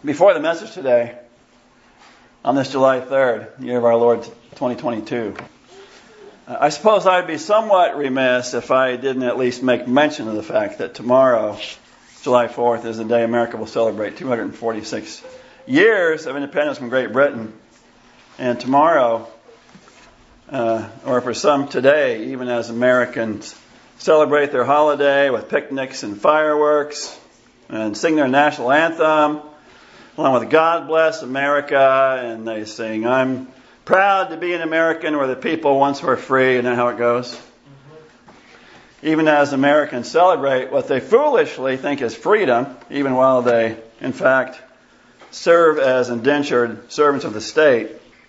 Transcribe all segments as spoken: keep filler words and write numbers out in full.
Before the message today, on this July third, year of our Lord twenty twenty-two, I suppose I'd be somewhat remiss if I didn't at least make mention of the fact that tomorrow, July fourth, is the day America will celebrate two hundred forty-six years of independence from Great Britain. And tomorrow, uh, or for some today, even as Americans celebrate their holiday with picnics and fireworks and sing their national anthem, along with God Bless America, and they sing, I'm proud to be an American where the people once were free, and then how it goes. Mm-hmm. Even as Americans celebrate what they foolishly think is freedom, even while they, in fact, serve as indentured servants of the state,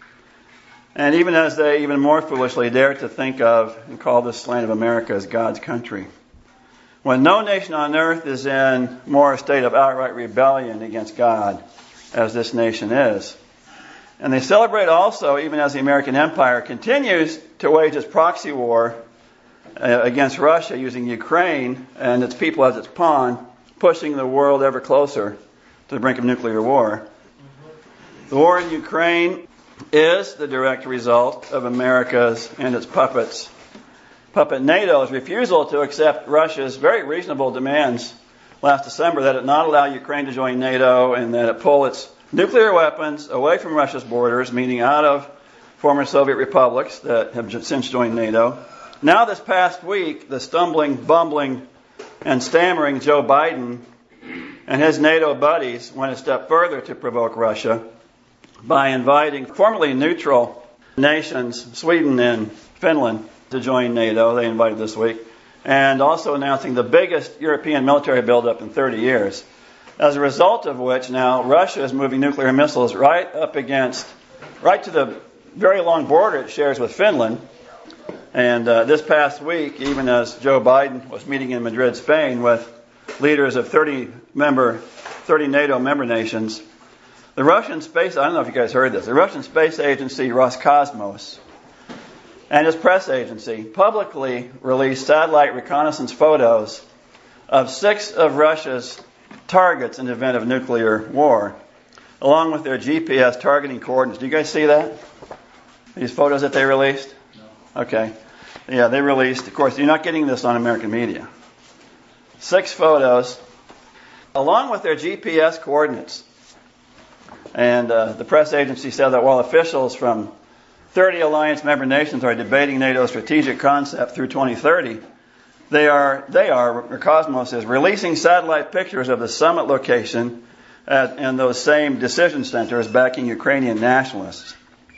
and even as they even more foolishly dare to think of and call this land of America as God's country, when no nation on earth is in more a state of outright rebellion against God as this nation is. And they celebrate also, even as the American empire continues to wage its proxy war uh, against Russia, using Ukraine and its people as its pawn, pushing the world ever closer to the brink of nuclear war. The war in Ukraine is the direct result of America's and its puppets puppet NATO's refusal to accept Russia's very reasonable demands last December that it not allow Ukraine to join NATO and that it pull its nuclear weapons away from Russia's borders, meaning out of former Soviet republics that have since joined NATO. Now this past week, the stumbling, bumbling, and stammering Joe Biden and his NATO buddies went a step further to provoke Russia by inviting formerly neutral nations, Sweden and Finland, to join NATO. They invited this week. And also announcing the biggest European military buildup in thirty years. As a result of which, now Russia is moving nuclear missiles right up against, right to the very long border it shares with Finland. And uh, this past week, even as Joe Biden was meeting in Madrid, Spain, with leaders of thirty member, thirty NATO member nations, the Russian space, I don't know if you guys heard this, the Russian space agency Roscosmos and its press agency publicly released satellite reconnaissance photos of six of Russia's targets in the event of nuclear war, along with their G P S targeting coordinates. Do you guys see that? These photos that they released? No. Okay. Yeah, they released, of course, you're not getting this on American media. Six photos, along with their G P S coordinates. And uh, the press agency said that while officials from thirty alliance member nations are debating NATO's strategic concept through twenty thirty, They are, they are, Cosmos is releasing satellite pictures of the summit location at, and those same decision centers backing Ukrainian nationalists.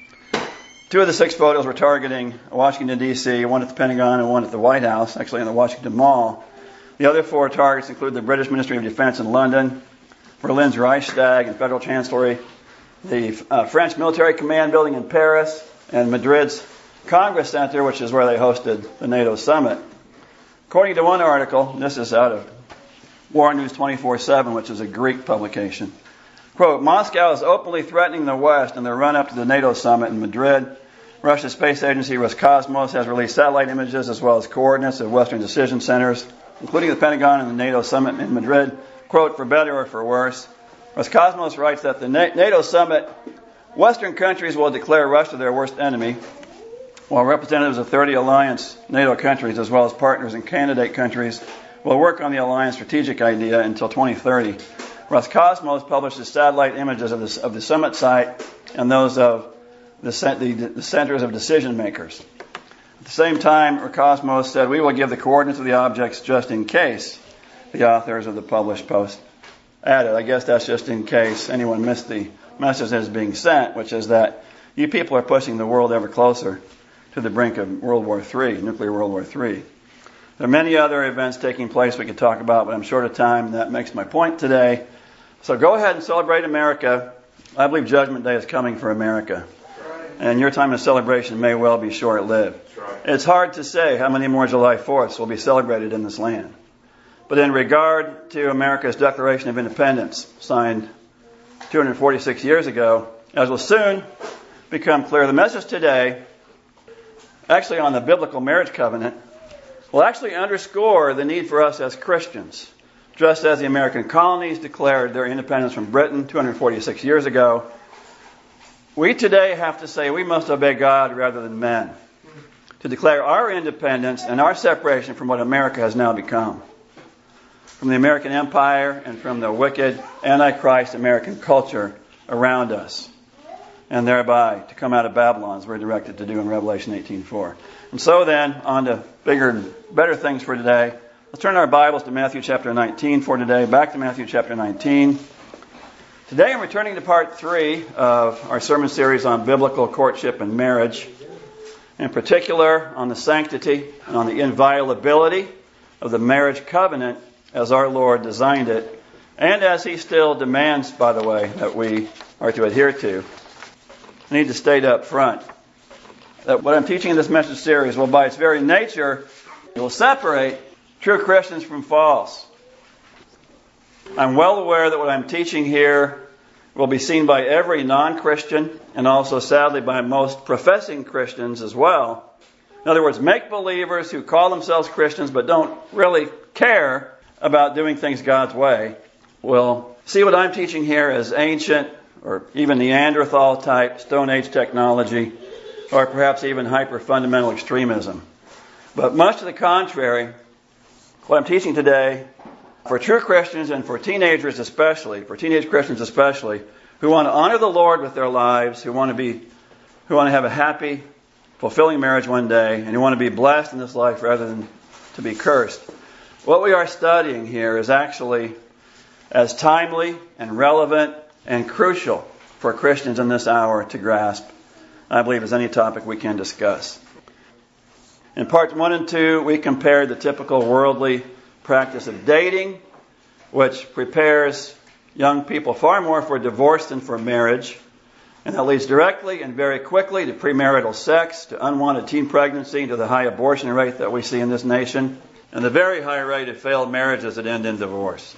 Two of the six photos were targeting Washington, D C, one at the Pentagon and one at the White House, actually in the Washington Mall. The other four targets include the British Ministry of Defense in London, Berlin's Reichstag and Federal Chancellery, the uh, French Military Command building in Paris, and Madrid's Congress Center, which is where they hosted the NATO summit. According to one article, this is out of War News twenty-four seven, which is a Greek publication, quote, Moscow is openly threatening the West in the run-up to the NATO summit in Madrid. Russia's space agency Roscosmos has released satellite images as well as coordinates of Western decision centers, including the Pentagon and the NATO summit in Madrid. Quote, for better or for worse. Roscosmos writes that the NATO summit, Western countries will declare Russia their worst enemy, while representatives of thirty alliance NATO countries, as well as partners and candidate countries, will work on the alliance strategic idea until twenty thirty. Roscosmos publishes satellite images of the, of the summit site and those of the, the, the centers of decision makers. At the same time, Roscosmos said, we will give the coordinates of the objects just in case, the authors of the published post added. I guess that's just in case anyone missed the message that is being sent, which is that you people are pushing the world ever closer to the brink of World War Three, nuclear World War Three. There are many other events taking place we could talk about, but I'm short of time. That makes my point today. So go ahead and celebrate America. I believe Judgment Day is coming for America. And your time of celebration may well be short-lived. It's hard to say how many more July fourths will be celebrated in this land. But in regard to America's Declaration of Independence, signed two hundred forty-six years ago, as will soon become clear, the message today, actually on the biblical marriage covenant, will actually underscore the need for us as Christians just as the American colonies declared their independence from Britain two hundred forty-six years ago, we today have to say we must obey God rather than men to declare our independence and our separation from what America has now become, from the American empire and from the wicked Antichrist American culture around us, and thereby to come out of Babylon, as we're directed to do in Revelation eighteen four. And so then, on to bigger and better things for today. Let's turn our Bibles to Matthew chapter nineteen for today. Back to Matthew chapter nineteen. Today I'm returning to part three of our sermon series on biblical courtship and marriage, in particular on the sanctity and on the inviolability of the marriage covenant as our Lord designed it, and as He still demands, by the way, that we are to adhere to. I need to state up front that what I'm teaching in this message series will, by its very nature, will separate true Christians from false. I'm well aware that what I'm teaching here will be seen by every non-Christian and also, sadly, by most professing Christians as well. In other words, make-believers who call themselves Christians but don't really care about doing things God's way will see what I'm teaching here as ancient or even Neanderthal-type Stone Age technology, or perhaps even hyper-fundamental extremism. But much to the contrary, what I'm teaching today, for true Christians and for teenagers especially, for teenage Christians especially, who want to honor the Lord with their lives, who want to be, who want to have a happy, fulfilling marriage one day, and who want to be blessed in this life rather than to be cursed. What we are studying here is actually as timely and relevant and crucial for Christians in this hour to grasp, I believe, as any topic we can discuss. In parts one and two, we compared the typical worldly practice of dating, which prepares young people far more for divorce than for marriage, and that leads directly and very quickly to premarital sex, to unwanted teen pregnancy, to the high abortion rate that we see in this nation, and the very high rate of failed marriages that end in divorce.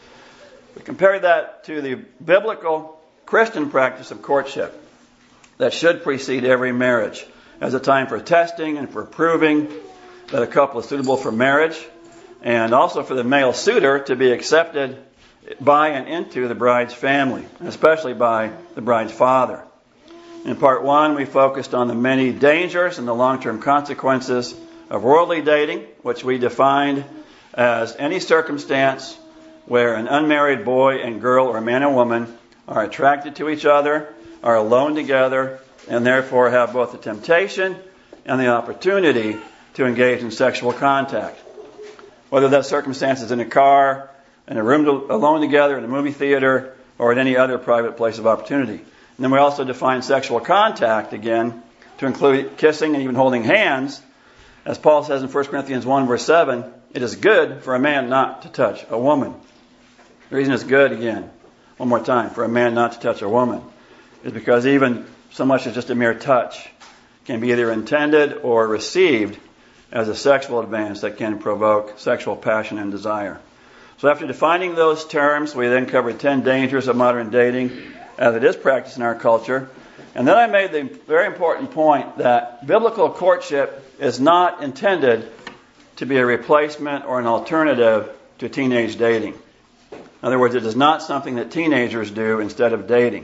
We compared that to the biblical Christian practice of courtship that should precede every marriage as a time for testing and for proving that a couple is suitable for marriage, and also for the male suitor to be accepted by and into the bride's family, especially by the bride's father. In part one, we focused on the many dangers and the long-term consequences of worldly dating, which we defined as any circumstance where an unmarried boy and girl, or man and woman, are attracted to each other, are alone together, and therefore have both the temptation and the opportunity to engage in sexual contact. Whether that circumstance is in a car, in a room to, alone together, in a movie theater, or at any other private place of opportunity. And then we also define sexual contact, again, to include kissing and even holding hands. As Paul says in First Corinthians one, verse seven, it is good for a man not to touch a woman. The reason it's good, again, one more time, for a man not to touch a woman is because even so much as just a mere touch can be either intended or received as a sexual advance that can provoke sexual passion and desire. So after defining those terms, we then covered ten dangers of modern dating as it is practiced in our culture. And then I made the very important point that biblical courtship is not intended to be a replacement or an alternative to teenage dating. In other words, it is not something that teenagers do instead of dating.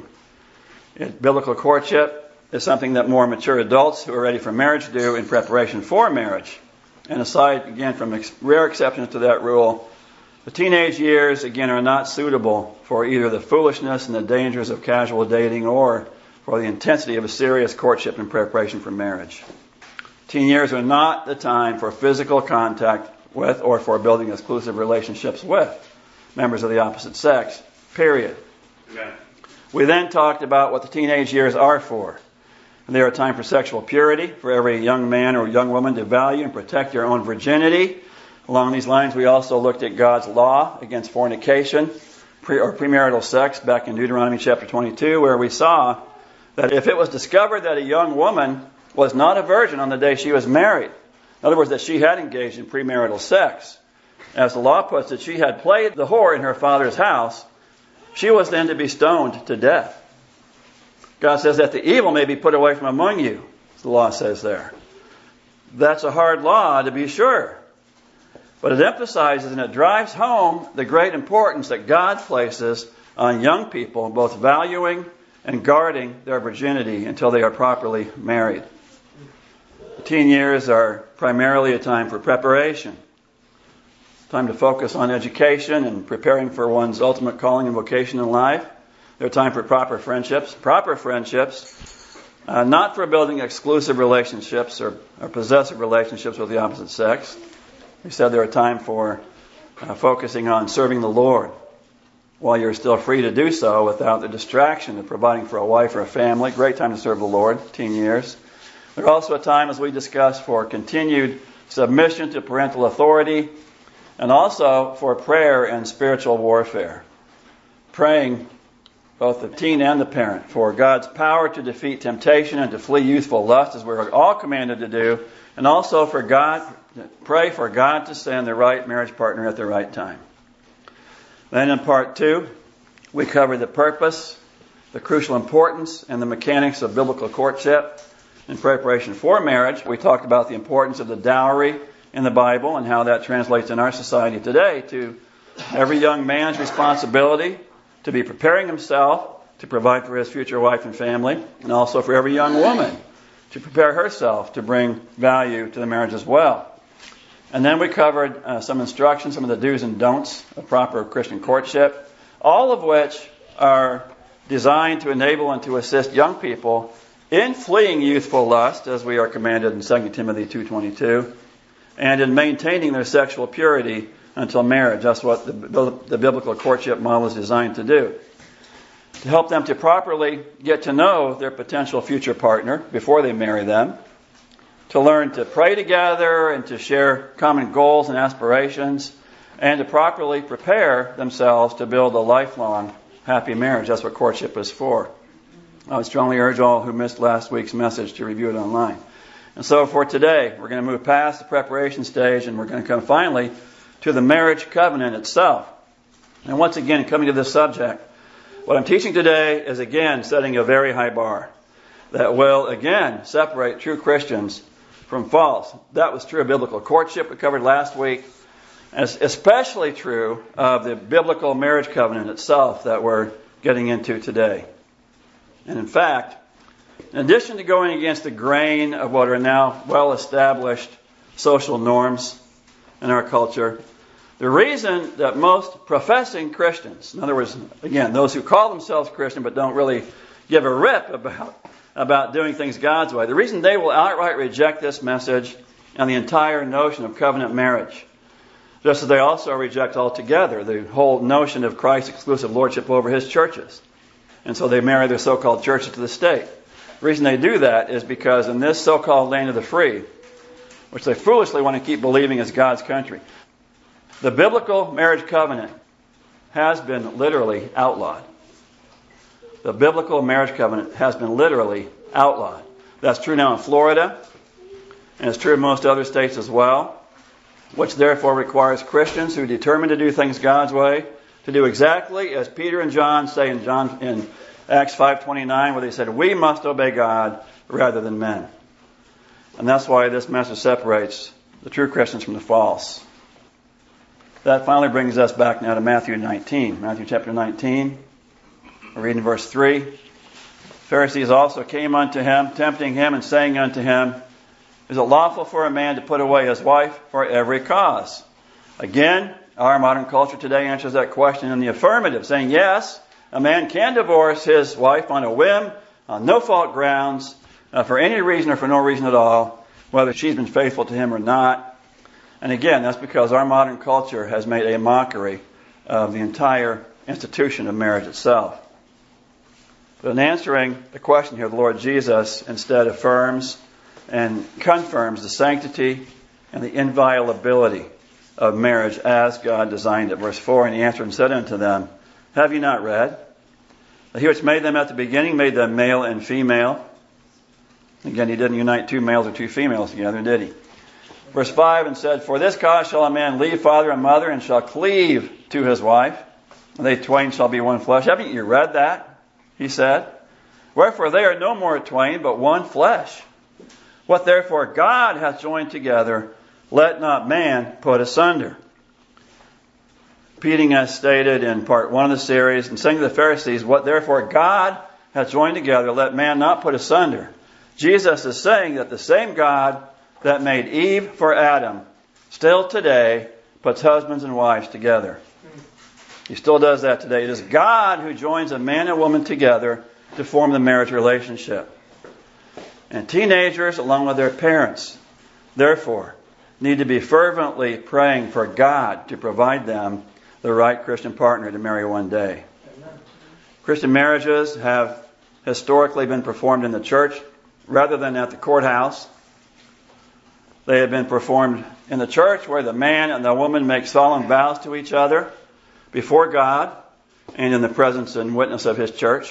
It, biblical courtship is something that more mature adults who are ready for marriage do in preparation for marriage. And aside, again, from ex- rare exceptions to that rule, the teenage years, again, are not suitable for either the foolishness and the dangers of casual dating or for the intensity of a serious courtship in preparation for marriage. Teen years are not the time for physical contact with or for building exclusive relationships with members of the opposite sex, period. Okay. We then talked about what the teenage years are for. They are a time for sexual purity, for every young man or young woman to value and protect their own virginity. Along these lines, we also looked at God's law against fornication pre- or premarital sex back in Deuteronomy chapter twenty-two, where we saw that if it was discovered that a young woman was not a virgin on the day she was married, in other words, that she had engaged in premarital sex, as the law puts it, she had played the whore in her father's house, she was then to be stoned to death. God says that the evil may be put away from among you, the law says there. That's a hard law, to be sure. But it emphasizes and it drives home the great importance that God places on young people, both valuing and guarding their virginity until they are properly married. The teen years are primarily a time for preparation, time to focus on education and preparing for one's ultimate calling and vocation in life. They're a time for proper friendships. Proper friendships, uh, not for building exclusive relationships or, or possessive relationships with the opposite sex. We said they're a time for uh, focusing on serving the Lord while you're still free to do so without the distraction of providing for a wife or a family. Great time to serve the Lord, teen years. They're also a time, as we discussed, for continued submission to parental authority and also for prayer and spiritual warfare. Praying, both the teen and the parent, for God's power to defeat temptation and to flee youthful lust, as we're all commanded to do, and also for God, pray for God to send the right marriage partner at the right time. Then in part two, we covered the purpose, the crucial importance, and the mechanics of biblical courtship in preparation for marriage. We talked about the importance of the dowry in the Bible and how that translates in our society today to every young man's responsibility to be preparing himself to provide for his future wife and family, and also for every young woman to prepare herself to bring value to the marriage as well. And then we covered uh, some instructions, some of the do's and don'ts of proper Christian courtship, all of which are designed to enable and to assist young people in fleeing youthful lust, as we are commanded in Second Timothy two twenty-two, and in maintaining their sexual purity until marriage. That's what the, the biblical courtship model is designed to do. To help them to properly get to know their potential future partner before they marry them, to learn to pray together and to share common goals and aspirations, and to properly prepare themselves to build a lifelong happy marriage. That's what courtship is for. I would strongly urge all who missed last week's message to review it online. And so for today, we're going to move past the preparation stage and we're going to come finally to the marriage covenant itself. And once again, coming to this subject, what I'm teaching today is again setting a very high bar that will again separate true Christians from false. That was true of biblical courtship we covered last week. And it's especially true of the biblical marriage covenant itself that we're getting into today. And in fact, in addition to going against the grain of what are now well-established social norms in our culture, the reason that most professing Christians, in other words, again, those who call themselves Christian but don't really give a rip about, about doing things God's way, the reason they will outright reject this message and the entire notion of covenant marriage, just as they also reject altogether the whole notion of Christ's exclusive lordship over his churches. And so they marry their so-called churches to the state. The reason they do that is because in this so-called land of the free, which they foolishly want to keep believing is God's country, the biblical marriage covenant has been literally outlawed. The biblical marriage covenant has been literally outlawed. That's true now in Florida, and it's true in most other states as well, which therefore requires Christians who determine to do things God's way to do exactly as Peter and John say in John in Acts five twenty-nine, where they said, we must obey God rather than men. And that's why this message separates the true Christians from the false. That finally brings us back now to Matthew nineteen. Matthew chapter nineteen. We're reading verse three. Pharisees also came unto him, tempting him and saying unto him, is it lawful for a man to put away his wife for every cause? Again, our modern culture today answers that question in the affirmative, saying, yes, a man can divorce his wife on a whim, on no-fault grounds, uh, for any reason or for no reason at all, whether she's been faithful to him or not. And again, that's because our modern culture has made a mockery of the entire institution of marriage itself. But in answering the question here, the Lord Jesus instead affirms and confirms the sanctity and the inviolability of marriage as God designed it. Verse four, and he answered and said unto them, have you not read that he which made them at the beginning made them male and female? Again, he didn't unite two males or two females together, did he? Verse five, and said, for this cause shall a man leave father and mother, and shall cleave to his wife, and they twain shall be one flesh. Haven't you read that? He said. Wherefore they are no more twain, but one flesh. What therefore God hath joined together, let not man put asunder. Repeating as stated in part one of the series, and saying to the Pharisees, what therefore God hath joined together, let man not put asunder. Jesus is saying that the same God that made Eve for Adam still today puts husbands and wives together. He still does that today. It is God who joins a man and woman together to form the marriage relationship. And teenagers, along with their parents, therefore, need to be fervently praying for God to provide them the right Christian partner to marry one day. Amen. Christian marriages have historically been performed in the church rather than at the courthouse. They have been performed in the church where the man and the woman make solemn vows to each other before God and in the presence and witness of His church.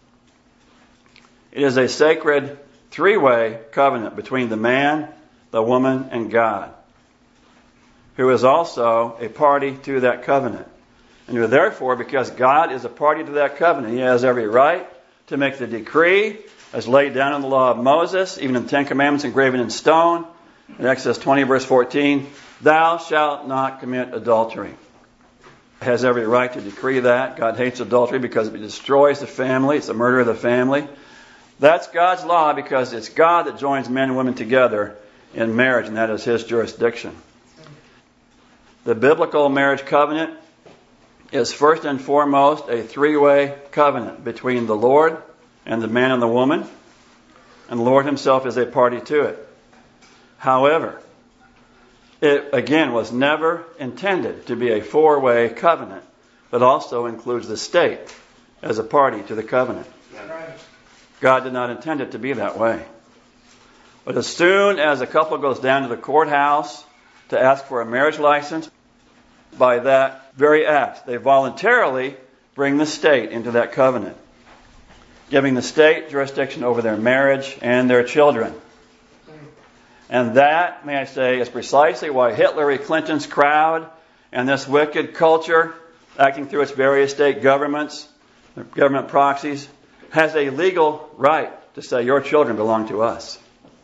It is a sacred three-way covenant between the man, the woman, and God, who is also a party to that covenant. And who therefore, because God is a party to that covenant, He has every right to make the decree as laid down in the law of Moses, even in the Ten Commandments engraven in stone, in Exodus twenty verse fourteen, thou shalt not commit adultery. He has every right to decree that. God hates adultery because it destroys the family. It's the murder of the family. That's God's law because it's God that joins men and women together in marriage, and that is His jurisdiction. The biblical marriage covenant is first and foremost a three-way covenant between the Lord and the man and the woman, and the Lord Himself is a party to it. However, it again was never intended to be a four-way covenant that also includes the state as a party to the covenant. God did not intend it to be that way. But as soon as a couple goes down to the courthouse to ask for a marriage license, by that very act, they voluntarily bring the state into that covenant, giving the state jurisdiction over their marriage and their children. And that, may I say, is precisely why Hillary Clinton's crowd and this wicked culture, acting through its various state governments, government proxies, has a legal right to say your children belong to us.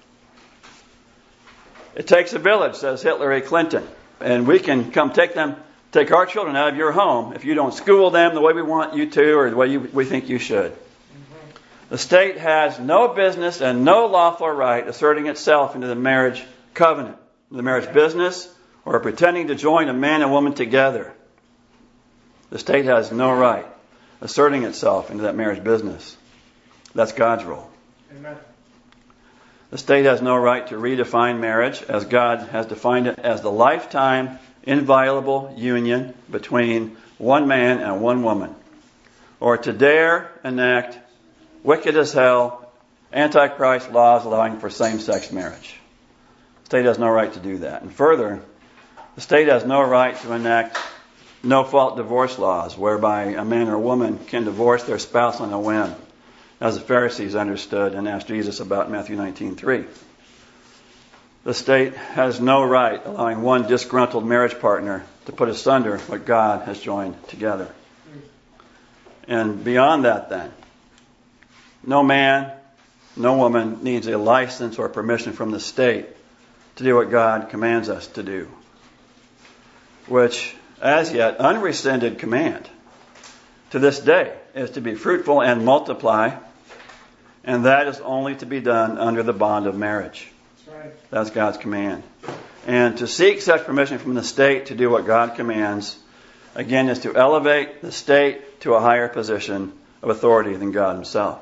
It takes a village, says Hillary Clinton, and we can come take them, take our children out of your home if you don't school them the way we want you to or the way you, we think you should. Mm-hmm. The state has no business and no lawful right asserting itself into the marriage covenant, the marriage business, or pretending to join a man and woman together. The state has no right asserting itself into that marriage business. That's God's role. Amen. The state has no right to redefine marriage as God has defined it as the lifetime, inviolable union between one man and one woman, or to dare enact wicked as hell, antichrist laws allowing for same-sex marriage. The state has no right to do that. And further, the state has no right to enact no-fault divorce laws whereby a man or a woman can divorce their spouse on a whim, as the Pharisees understood and asked Jesus about in Matthew nineteen three. The state has no right allowing one disgruntled marriage partner to put asunder what God has joined together. And beyond that then, no man, no woman needs a license or permission from the state to do what God commands us to do, which, as yet, unrescinded command to this day is to be fruitful and multiply, and that is only to be done under the bond of marriage. That's right. That's God's command. And to seek such permission from the state to do what God commands, again, is to elevate the state to a higher position of authority than God Himself,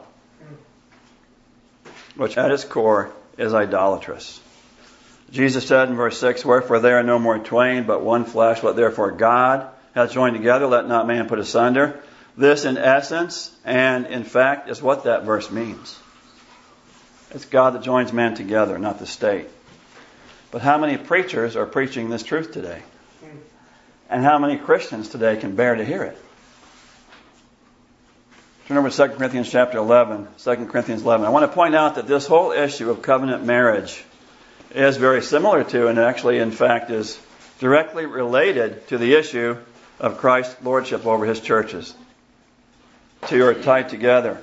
which at its core is idolatrous. Jesus said in verse six, wherefore there are no more twain, but one flesh. What therefore God hath joined together, let not man put asunder. This in essence and in fact is what that verse means. It's God that joins man together, not the state. But how many preachers are preaching this truth today? And how many Christians today can bear to hear it? Turn over to Second Corinthians chapter eleven. Second Corinthians eleven. I want to point out that this whole issue of covenant marriage is very similar to, and actually, in fact, is directly related to the issue of Christ's lordship over His churches. Two are tied together.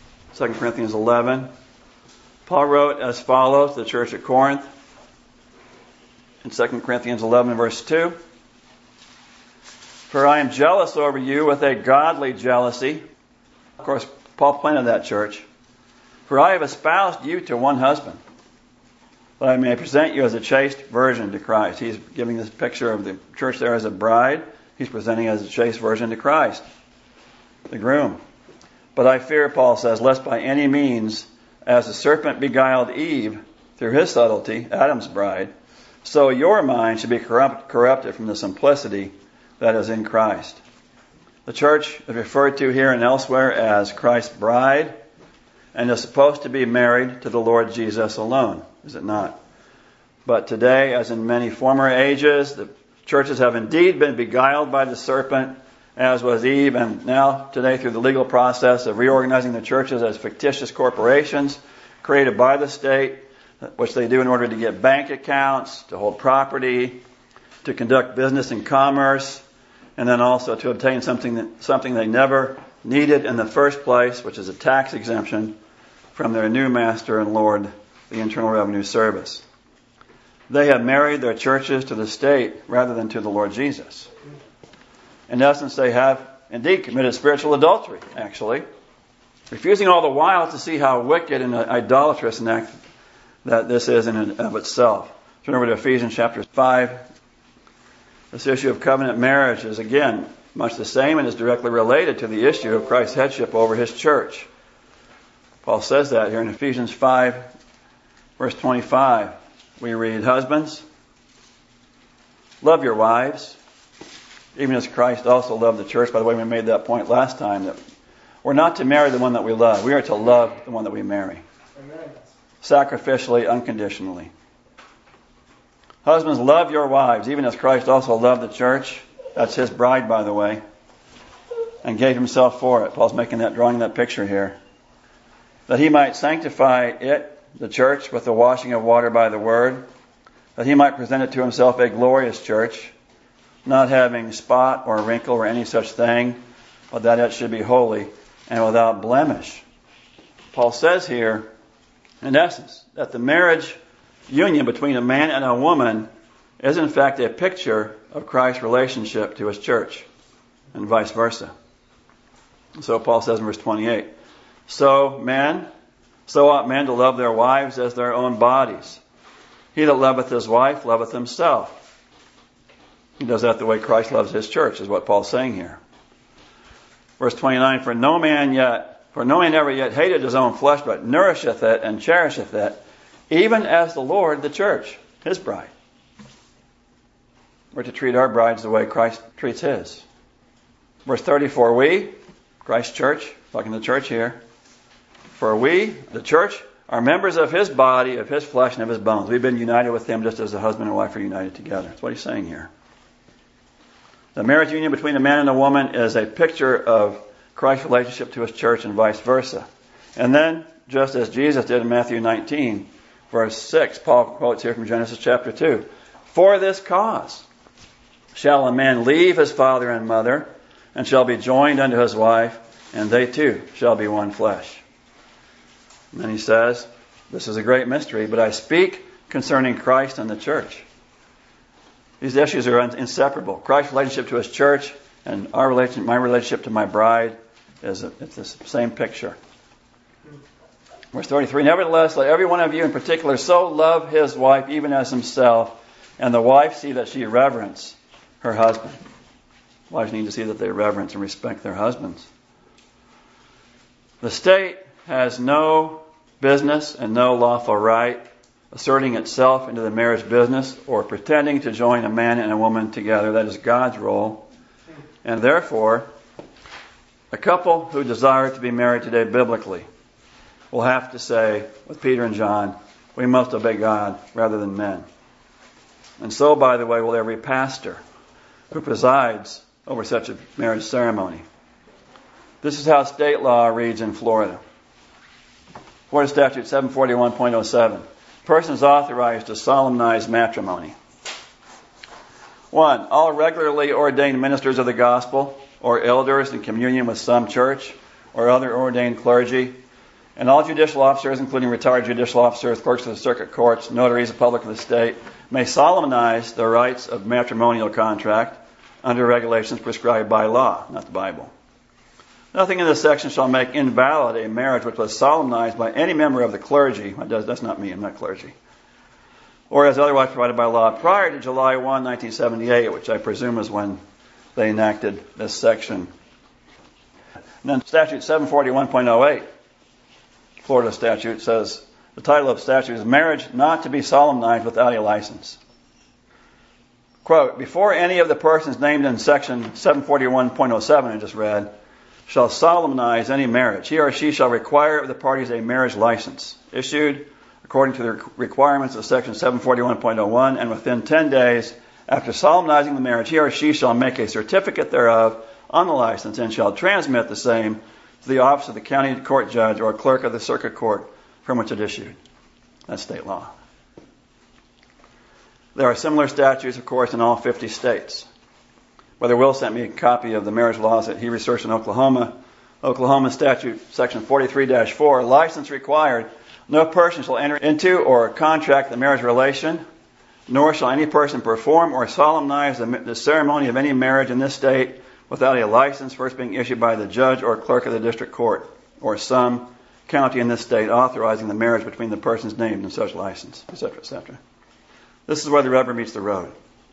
Second Corinthians eleven. Paul wrote as follows to the church at Corinth. in Second Corinthians eleven, verse two. For I am jealous over you with a godly jealousy. Of course, Paul planted that church. For I have espoused you to one husband, that I may present you as a chaste virgin to Christ. He's giving this picture of the church there as a bride. He's presenting as a chaste virgin to Christ, the groom. But I fear, Paul says, lest by any means, as the serpent beguiled Eve through his subtlety, Adam's bride, so your mind should be corrupt, corrupted from the simplicity that is in Christ. The church is referred to here and elsewhere as Christ's bride, and is supposed to be married to the Lord Jesus alone, is it not? But today, as in many former ages, the churches have indeed been beguiled by the serpent, as was Eve, and now today through the legal process of reorganizing the churches as fictitious corporations created by the state, which they do in order to get bank accounts, to hold property, to conduct business and commerce, and then also to obtain something that, something they never needed in the first place, which is a tax exemption from their new master and Lord, the Internal Revenue Service. They have married their churches to the state rather than to the Lord Jesus. In essence, they have indeed committed spiritual adultery, actually, refusing all the while to see how wicked and idolatrous an act that this is in and of itself. Turn over to Ephesians chapter five. This issue of covenant marriage is, again, much the same and is directly related to the issue of Christ's headship over his church. Paul says that here in Ephesians five, verse twenty-five. We read, husbands, love your wives, even as Christ also loved the church. By the way, we made that point last time, that we're not to marry the one that we love. We are to love the one that we marry. Amen. Sacrificially, unconditionally. Husbands, love your wives, even as Christ also loved the church. That's his bride, by the way, and gave himself for it. Paul's making that, drawing that picture here. That he might sanctify it, the church, with the washing of water by the word, that he might present it to himself a glorious church, not having spot or wrinkle or any such thing, but that it should be holy and without blemish. Paul says here, in essence, that the marriage union between a man and a woman is in fact a picture of Christ's relationship to his church, and vice versa. So Paul says in verse twenty-eight, So men, so ought men to love their wives as their own bodies. He that loveth his wife loveth himself. He does that the way Christ loves his church, is what Paul's saying here. Verse twenty-nine, For no man yet, for no man ever yet hated his own flesh, but nourisheth it and cherisheth it, even as the Lord the church, his bride. We're to treat our brides the way Christ treats his. Verse thirty-four, we, Christ's church, talking to the church here, for we, the church, are members of his body, of his flesh, and of his bones. We've been united with him just as the husband and wife are united together. That's what he's saying here. The marriage union between a man and a woman is a picture of Christ's relationship to his church and vice versa. And then, just as Jesus did in Matthew nineteen, verse six, Paul quotes here from Genesis chapter two, For this cause shall a man leave his father and mother, and shall be joined unto his wife, and they two shall be one flesh. And then he says, this is a great mystery, but I speak concerning Christ and the church. These issues are inseparable. Christ's relationship to his church and our relation, my relationship to my bride is a, it's the same picture. Verse thirty-three, Nevertheless, let every one of you in particular so love his wife even as himself, and the wife see that she reverence her husband. Wives need to see that they reverence and respect their husbands. The state has no business and no lawful right asserting itself into the marriage business or pretending to join a man and a woman together. That is God's role. And therefore, a couple who desire to be married today biblically will have to say, with Peter and John, we must obey God rather than men. And so, by the way, will every pastor who presides over such a marriage ceremony. This is how state law reads in Florida. Florida Statute seven forty-one point oh seven. Persons authorized to solemnize matrimony. One, all regularly ordained ministers of the gospel or elders in communion with some church or other ordained clergy, and all judicial officers, including retired judicial officers, clerks of the circuit courts, notaries, the public of the state, may solemnize the rights of matrimonial contract under regulations prescribed by law, not the Bible. Nothing in this section shall make invalid a marriage which was solemnized by any member of the clergy. That's not me, I'm not clergy. Or as otherwise provided by law prior to July first, nineteen seventy-eight, which I presume is when they enacted this section. And then statute seven forty-one point oh eight, Florida statute, says the title of statute is Marriage Not to be Solemnized Without a License. Quote, before any of the persons named in section seven forty-one point oh seven I just read shall solemnize any marriage, he or she shall require of the parties a marriage license issued according to the requirements of section seven forty-one point oh one, and within ten days after solemnizing the marriage, he or she shall make a certificate thereof on the license and shall transmit the same to the office of the county court judge or clerk of the circuit court from which it issued. That's state law. There are similar statutes, of course, in all fifty states. Brother Will sent me a copy of the marriage laws that he researched in Oklahoma. Oklahoma statute, section forty-three dash four, license required. No person shall enter into or contract the marriage relation, nor shall any person perform or solemnize the, the ceremony of any marriage in this state without a license first being issued by the judge or clerk of the district court, or some county in this state authorizing the marriage between the persons named in such license, et cetera, et cetera. This is where the rubber meets the road.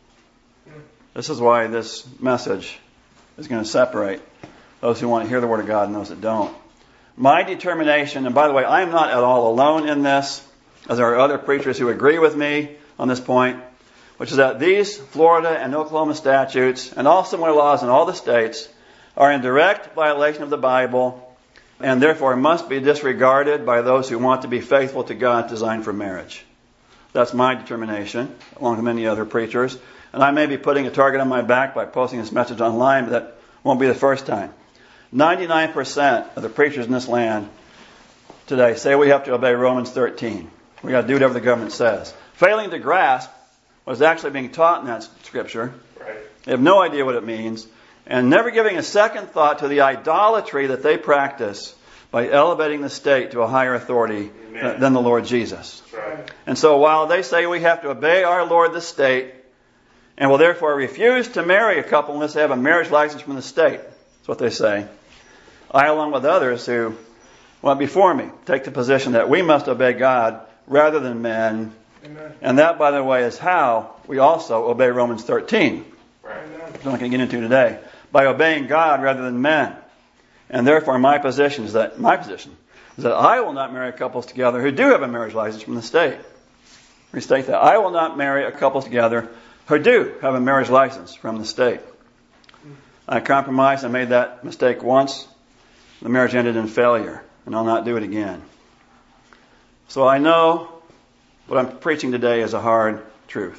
This is why this message is going to separate those who want to hear the Word of God and those that don't. My determination, and by the way, I am not at all alone in this, as there are other preachers who agree with me on this point, which is that these Florida and Oklahoma statutes and all similar laws in all the states are in direct violation of the Bible and therefore must be disregarded by those who want to be faithful to God's design for marriage. That's my determination, along with many other preachers. And I may be putting a target on my back by posting this message online, but that won't be the first time. ninety-nine percent of the preachers in this land today say we have to obey Romans thirteen. We got to do whatever the government says. Failing to grasp what's actually being taught in that scripture. Right. They have no idea what it means. And never giving a second thought to the idolatry that they practice by elevating the state to a higher authority uh, than the Lord Jesus. Right. And so while they say we have to obey our Lord the state, and will therefore refuse to marry a couple unless they have a marriage license from the state, that's what they say, I, along with others who went before me, take the position that we must obey God rather than men. Amen. And that, by the way, is how we also obey Romans thirteen. Right. Which I'm not going to get into today. By obeying God rather than men. And therefore my position is that my position is that I will not marry couples together who do have a marriage license from the state. Restate that. I will not marry a couple together who do have a marriage license from the state. I compromised. I made that mistake once. The marriage ended in failure, and I'll not do it again. So I know what I'm preaching today is a hard truth.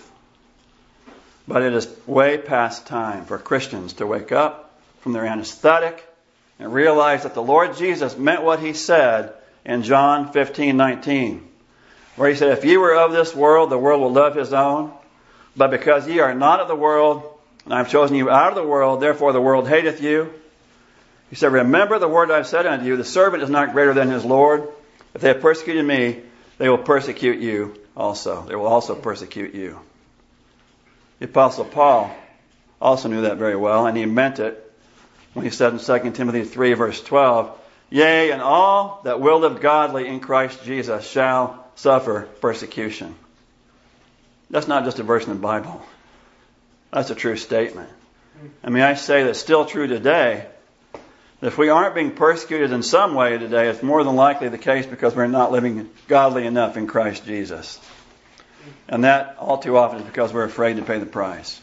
But it is way past time for Christians to wake up from their anesthetic and realize that the Lord Jesus meant what He said in John fifteen nineteen, where He said, if ye were of this world, the world will love His own. But because ye are not of the world, and I have chosen you out of the world, therefore the world hateth you. He said, remember the word I have said unto you, the servant is not greater than his Lord. If they have persecuted me, they will persecute you also. They will also persecute you. The Apostle Paul also knew that very well, and he meant it when he said in Second Timothy three, verse twelve, yea, and all that will live godly in Christ Jesus shall suffer persecution. That's not just a verse in the Bible. That's a true statement. And may I say that's still true today. That if we aren't being persecuted in some way today, it's more than likely the case because we're not living godly enough in Christ Jesus. And that all too often is because we're afraid to pay the price.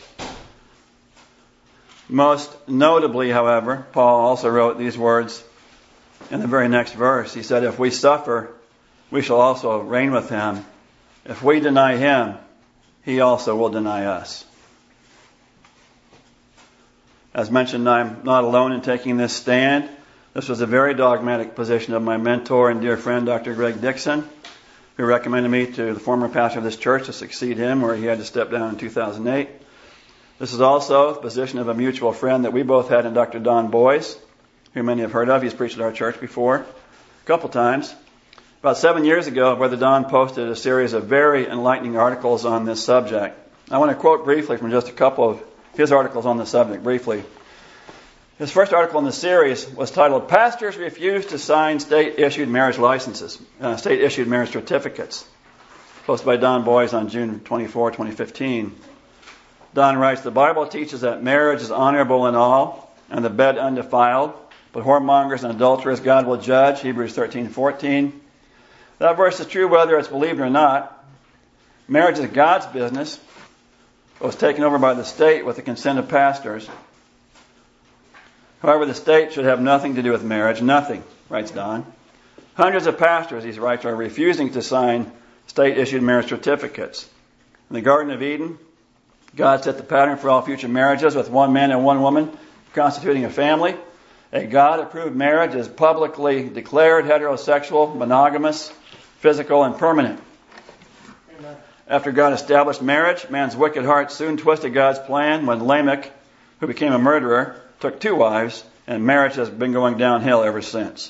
Most notably, however, Paul also wrote these words in the very next verse. He said, if we suffer, we shall also reign with Him. If we deny Him, He also will deny us. As mentioned, I'm not alone in taking this stand. This was a very dogmatic position of my mentor and dear friend, Doctor Greg Dixon, who recommended me to the former pastor of this church to succeed him where he had to step down in two thousand eight. This is also the position of a mutual friend that we both had in Doctor Don Boyce, who many have heard of. He's preached at our church before, a couple times. About seven years ago, Brother Don posted a series of very enlightening articles on this subject. I want to quote briefly from just a couple of his articles on the subject, briefly. His first article in the series was titled, Pastors Refuse to Sign State-Issued Marriage Licenses, uh, State-Issued Marriage Certificates, posted by Don Boys on June twenty-fourth, twenty fifteen. Don writes, the Bible teaches that marriage is honorable in all, and the bed undefiled, but whoremongers and adulterers God will judge, Hebrews thirteen fourteen. That verse is true whether it's believed or not. Marriage is God's business. It was taken over by the state with the consent of pastors. However, the state should have nothing to do with marriage. Nothing, writes Don. Hundreds of pastors, he writes, are refusing to sign state-issued marriage certificates. In the Garden of Eden, God set the pattern for all future marriages with one man and one woman constituting a family. A God-approved marriage is publicly declared heterosexual, monogamous, physical, and permanent. Amen. After God established marriage, man's wicked heart soon twisted God's plan when Lamech, who became a murderer, took two wives, and marriage has been going downhill ever since.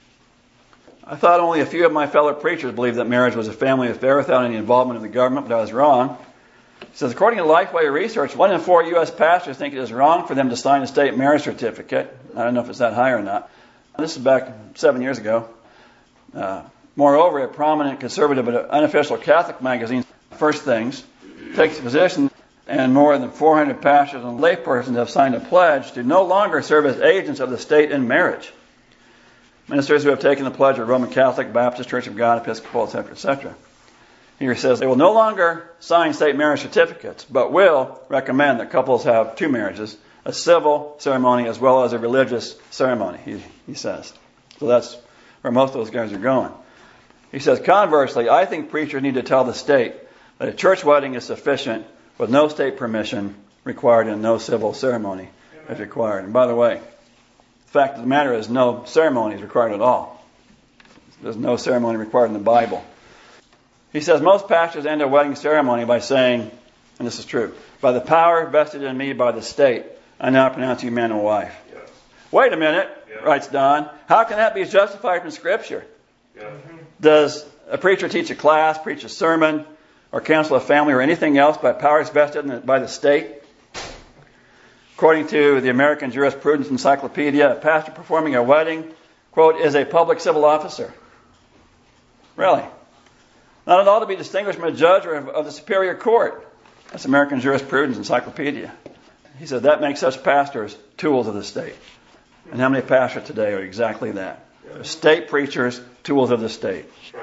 I thought only a few of my fellow preachers believed that marriage was a family affair without any involvement of the government, but I was wrong. He says, according to Lifeway Research, one in four U S pastors think it is wrong for them to sign a state marriage certificate. I don't know if it's that high or not. This is back seven years ago. Uh, moreover, a prominent conservative but unofficial Catholic magazine, First Things, takes a position, and more than four hundred pastors and laypersons have signed a pledge to no longer serve as agents of the state in marriage. Ministers who have taken the pledge are Roman Catholic, Baptist, Church of God, Episcopal, et cetera, et cetera. Here it says they will no longer sign state marriage certificates, but will recommend that couples have two marriages, a civil ceremony as well as a religious ceremony, he, he says. So that's where most of those guys are going. He says, conversely, I think preachers need to tell the state that a church wedding is sufficient with no state permission required and no civil ceremony is required. And by the way, the fact of the matter is no ceremony is required at all. There's no ceremony required in the Bible. He says, most pastors end a wedding ceremony by saying, and this is true, by the power vested in me by the state, I now pronounce you man and wife. Yeah. Wait a minute, yeah. writes Don. How can that be justified from Scripture? Yeah. Does a preacher teach a class, preach a sermon, or counsel a family, or anything else by powers vested in the, by the state? According to the American Jurisprudence Encyclopedia, a pastor performing a wedding, quote, is a public civil officer. Really? Not at all to be distinguished from a judge or of the superior court. That's American Jurisprudence Encyclopedia. He said that makes such pastors tools of the state. And how many pastors today are exactly that? They're state preachers, tools of the state.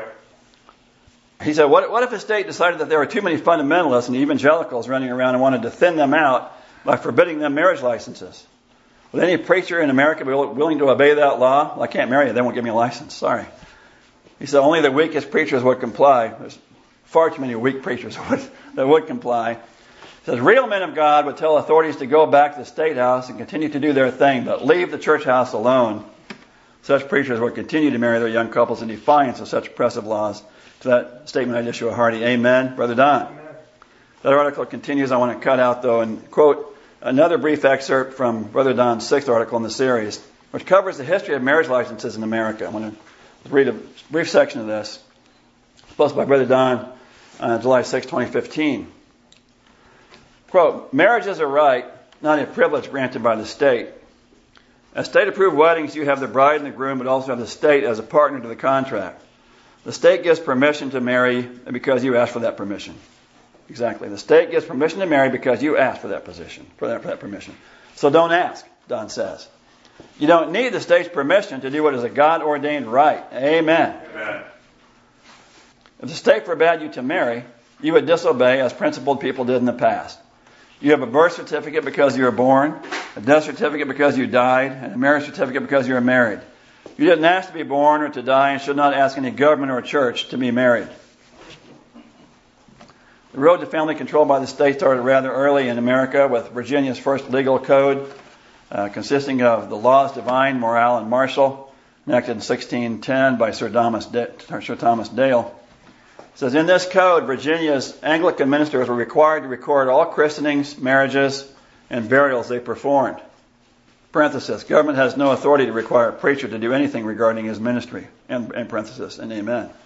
He said, what, what if a state decided that there were too many fundamentalists and evangelicals running around and wanted to thin them out by forbidding them marriage licenses? Would any preacher in America be willing to obey that law? Well, I can't marry you. They won't give me a license. Sorry. He said only the weakest preachers would comply. There's far too many weak preachers that would comply. He says real men of God would tell authorities to go back to the state house and continue to do their thing, but leave the church house alone. Such preachers would continue to marry their young couples in defiance of such oppressive laws. To that statement, I issue a hearty amen. Brother Don. Amen. That article continues. I want to cut out, though, and quote another brief excerpt from Brother Don's sixth article in the series, which covers the history of marriage licenses in America. I want to read a brief section of this. It's posted by Brother Don on July sixth, twenty fifteen. Quote, marriage is a right, not a privilege granted by the state. At state-approved weddings, you have the bride and the groom, but also have the state as a partner to the contract. The state gives permission to marry because you asked for that permission. Exactly. The state gives permission to marry because you asked for that position, for that, for that permission. So don't ask, Don says. You don't need the state's permission to do what is a God-ordained right. Amen. Amen. If the state forbade you to marry, you would disobey as principled people did in the past. You have a birth certificate because you were born, a death certificate because you died, and a marriage certificate because you were married. You didn't ask to be born or to die and should not ask any government or church to be married. The road to family control by the state started rather early in America with Virginia's first legal code, uh, consisting of the Laws Divine, Morale, and Martial, enacted in sixteen ten by Sir Thomas, De- Sir Thomas Dale. It says, in this code, Virginia's Anglican ministers were required to record all christenings, marriages, and burials they performed. Parenthesis, government has no authority to require a preacher to do anything regarding his ministry. And, and parenthesis, and amen.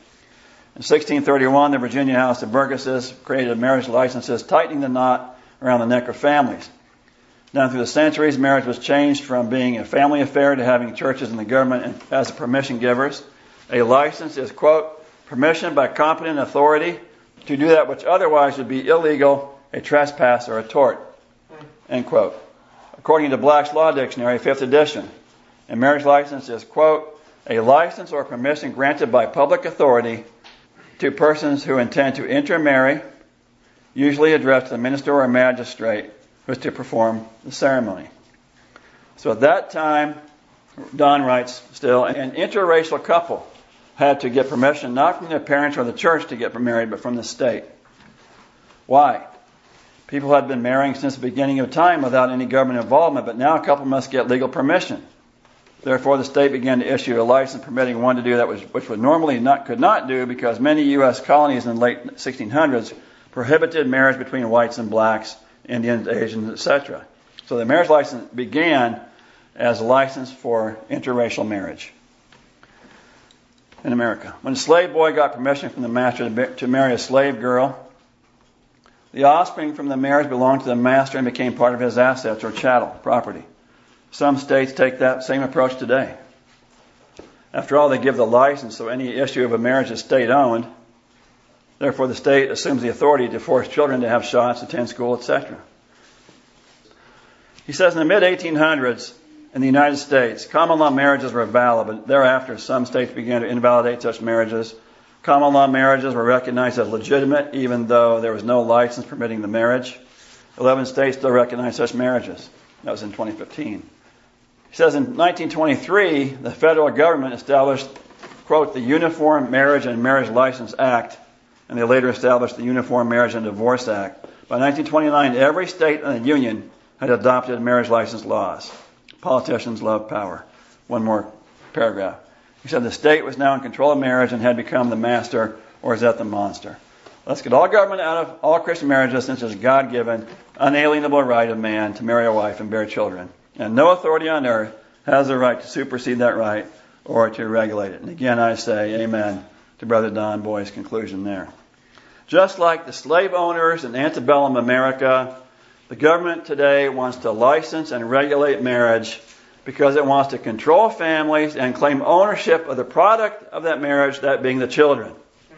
In sixteen thirty-one, the Virginia House of Burgesses created marriage licenses, tightening the knot around the neck of families. Down through the centuries, marriage was changed from being a family affair to having churches and the government as the permission givers. A license is, quote, permission by competent authority to do that which otherwise would be illegal, a trespass, or a tort, end quote. According to Black's Law Dictionary, fifth edition, a marriage license is, quote, a license or permission granted by public authority to persons who intend to intermarry, usually addressed to the minister or magistrate who is to perform the ceremony. So at that time, Don writes still, an interracial couple had to get permission not from their parents or the church to get married, but from the state. Why? People had been marrying since the beginning of time without any government involvement, but now a couple must get legal permission. Therefore, the state began to issue a license permitting one to do that which, which would normally not could not do, because many U S colonies in the late sixteen hundreds prohibited marriage between whites and blacks, Indians, Asians, et cetera. So the marriage license began as a license for interracial marriage in America. When a slave boy got permission from the master to, to marry a slave girl, the offspring from the marriage belonged to the master and became part of his assets or chattel property. Some states take that same approach today. After all, they give the license, so any issue of a marriage is state-owned. Therefore, the state assumes the authority to force children to have shots, attend school, et cetera. He says in the mid eighteen hundreds, in the United States, common law marriages were valid, but thereafter some states began to invalidate such marriages. Common law marriages were recognized as legitimate, even though there was no license permitting the marriage. Eleven states still recognize such marriages. That was in twenty fifteen. He says in nineteen twenty-three, the federal government established, quote, the Uniform Marriage and Marriage License Act, and they later established the Uniform Marriage and Divorce Act. By nineteen twenty-nine, every state in the Union had adopted marriage license laws. Politicians love power. One more paragraph. He said the state was now in control of marriage and had become the master, or is that the monster? Let's get all government out of all Christian marriages, since it's a God-given, unalienable right of man to marry a wife and bear children. And no authority on earth has the right to supersede that right or to regulate it. And again, I say amen to Brother Don Boy's conclusion there. Just like the slave owners in antebellum America, the government today wants to license and regulate marriage because it wants to control families and claim ownership of the product of that marriage, that being the children.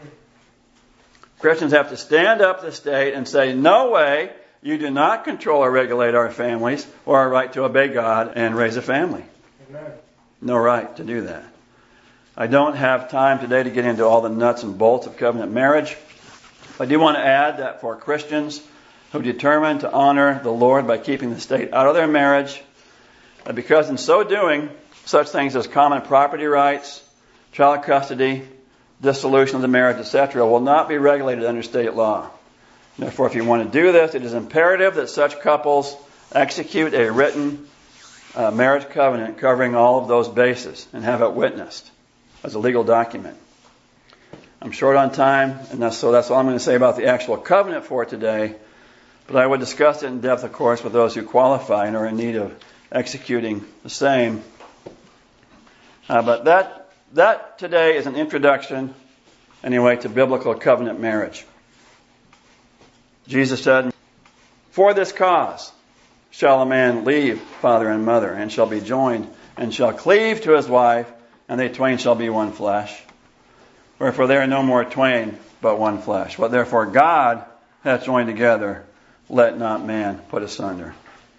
Christians have to stand up to the state and say, no way, you do not control or regulate our families or our right to obey God and raise a family. Amen. No right to do that. I don't have time today to get into all the nuts and bolts of covenant marriage. I do want to add that for Christians who determine to honor the Lord by keeping the state out of their marriage, that because in so doing, such things as common property rights, child custody, dissolution of the marriage, et cetera, will not be regulated under state law. Therefore, if you want to do this, it is imperative that such couples execute a written uh, marriage covenant covering all of those bases and have it witnessed as a legal document. I'm short on time, and that's, so that's all I'm going to say about the actual covenant for today. But I would discuss it in depth, of course, with those who qualify and are in need of executing the same. Uh, but that that today is an introduction, anyway, to biblical covenant marriage. Jesus said, for this cause shall a man leave father and mother, and shall be joined, and shall cleave to his wife, and they twain shall be one flesh. Wherefore there are no more twain, but one flesh. What therefore God hath joined together, let not man put asunder.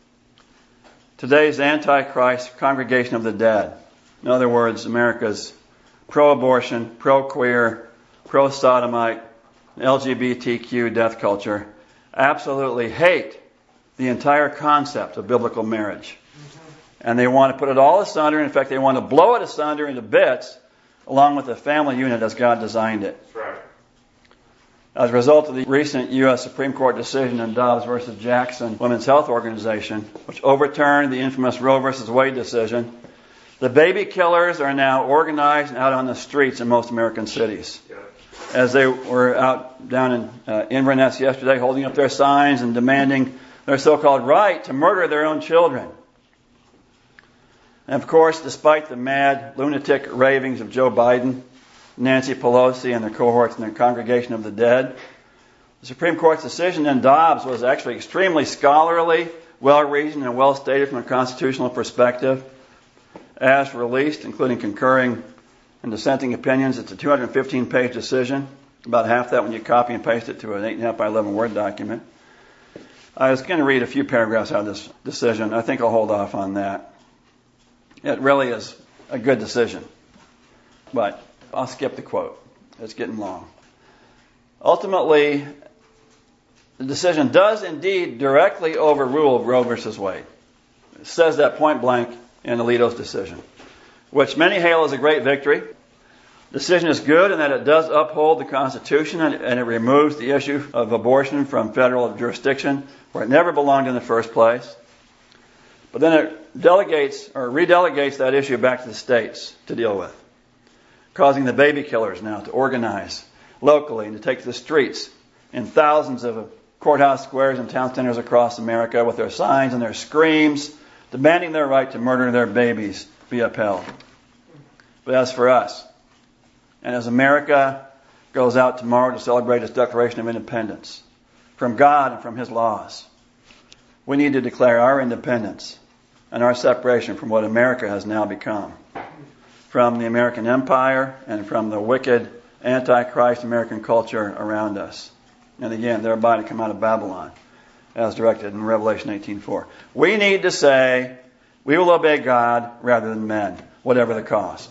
Today's Antichrist congregation of the dead, in other words, America's pro-abortion, pro-queer, pro-sodomite, L G B T Q death culture, absolutely hate the entire concept of biblical marriage. And they want to put it all asunder. In fact, they want to blow it asunder into bits, along with the family unit as God designed it. That's right. As a result of the recent U S Supreme Court decision in Dobbs versus Jackson Women's Health Organization, which overturned the infamous Roe versus Wade decision, the baby killers are now organized and out on the streets in most American cities. Yeah. As they were out down in uh, Inverness yesterday, holding up their signs and demanding their so-called right to murder their own children. And of course, despite the mad, lunatic ravings of Joe Biden, Nancy Pelosi and their cohorts and their congregation of the dead. The Supreme Court's decision in Dobbs was actually extremely scholarly, well-reasoned, and well-stated from a constitutional perspective. As released, including concurring and dissenting opinions, it's a two hundred fifteen page decision. About half that when you copy and paste it to an eight point five by eleven Word document. I was going to read a few paragraphs out of this decision. I think I'll hold off on that. It really is a good decision. But I'll skip the quote. It's getting long. Ultimately, the decision does indeed directly overrule Roe versus Wade. It says that point blank in Alito's decision, which many hail as a great victory. The decision is good in that it does uphold the Constitution and, and it removes the issue of abortion from federal jurisdiction where it never belonged in the first place. But then it delegates or redelegates that issue back to the states to deal with, causing the baby killers now to organize locally and to take to the streets in thousands of courthouse squares and town centers across America with their signs and their screams demanding their right to murder their babies be upheld. But as for us, and as America goes out tomorrow to celebrate its Declaration of Independence from God and from His laws, we need to declare our independence and our separation from what America has now become, from the American empire and from the wicked antichrist American culture around us. And again, thereby to come out of Babylon, as directed in Revelation eighteen four. We need to say, we will obey God rather than men, whatever the cost.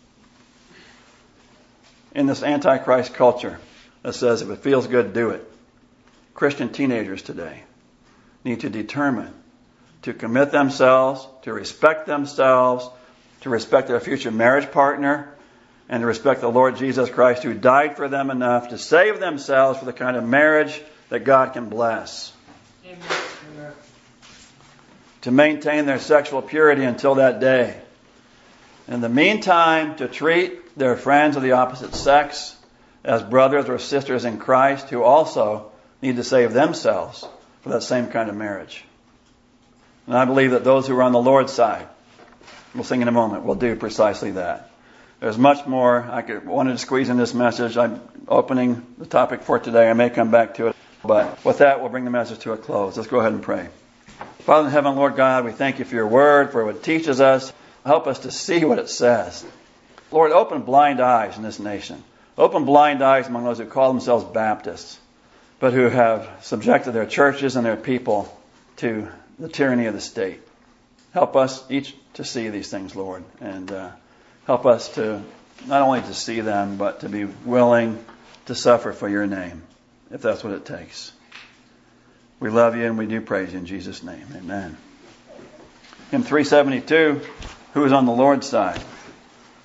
In this antichrist culture that says if it feels good, do it, Christian teenagers today need to determine to commit themselves, to respect themselves, to respect their future marriage partner, and to respect the Lord Jesus Christ who died for them enough to save themselves for the kind of marriage that God can bless. Amen. To maintain their sexual purity until that day. In the meantime, to treat their friends of the opposite sex as brothers or sisters in Christ who also need to save themselves for that same kind of marriage. And I believe that those who are on the Lord's side, we'll sing in a moment, will do precisely that. There's much more I could wanted to squeeze in this message. I'm opening the topic for today. I may come back to it. But with that, we'll bring the message to a close. Let's go ahead and pray. Father in heaven, Lord God, we thank you for your word, for what it teaches us. Help us to see what it says. Lord, open blind eyes in this nation. Open blind eyes among those who call themselves Baptists, but who have subjected their churches and their people to the tyranny of the state. Help us each to see these things, Lord, and uh, help us to not only to see them, but to be willing to suffer for your name, if that's what it takes. We love you and we do praise you in Jesus' name. Amen. Hymn three seventy-two, who is on the Lord's side?